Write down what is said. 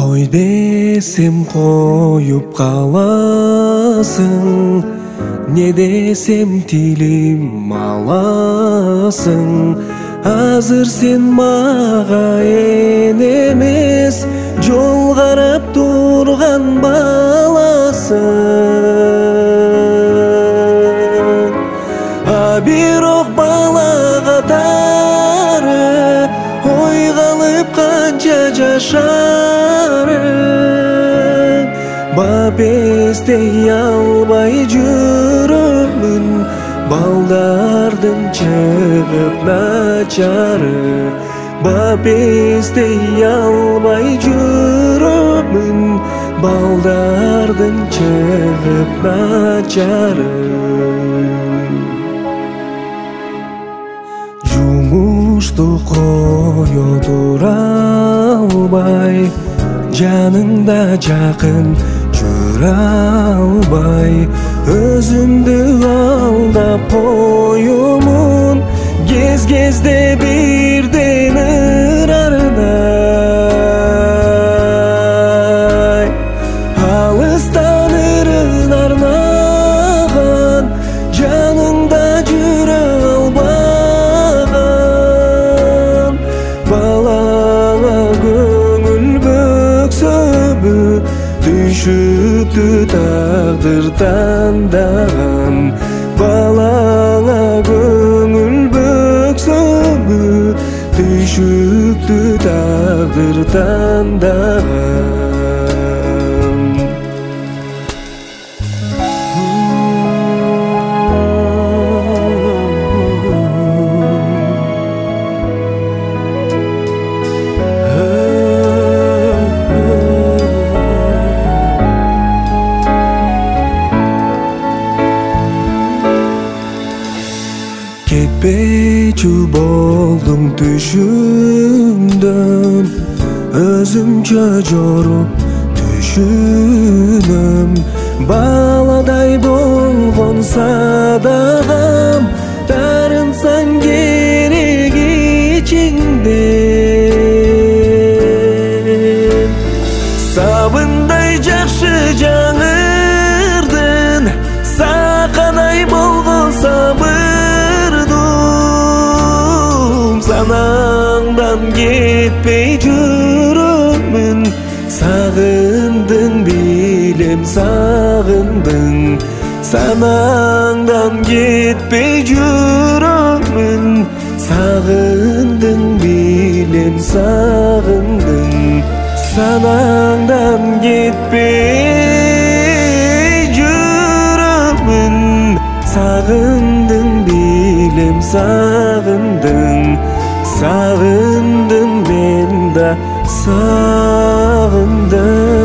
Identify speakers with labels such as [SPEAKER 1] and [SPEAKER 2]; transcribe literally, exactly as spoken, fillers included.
[SPEAKER 1] Koy desem koyup kalasың, ne desem tilim alasың. Азыр сен мага энемес, жол карап турган баласың. А бирок бала катары ой калып канча жашарың. Бап эстей албай жүрөмүн, балдардын чыгып начары. Бап эстей албай жүрөмүн, балдардын чыгып начары. Жумушту кое тура албай, жаныңда жакын жүрө албай, өзүмдү алдап коюмун, кез-кезде бирден ырарынай. Алыстан ырын арнаган, жаныңда жүрө албаган, балаңа көңүл бөксөбү, түшүктү тагдыр тандаган. Балаңа көңүл бөксөбү, түшүктү тагдыр тандаган. Кетпечү болдум түшүмдөн, өзүмчө жоруп түшүнөм. Баладай болгон садагам, тарынсаң керек ичиңден. Сабындай жакшы жаңырдын, сакадай болгон сабыр. Санаңдан кетпей жүрөмүн, сагындың билем сагындың. Санаңдан кетпей жүрөмүн, сагындың билем сагындың. Санаңдан кетпей жүрөмүн, сагындың билем сагындың. Сагындым мен да сагындым.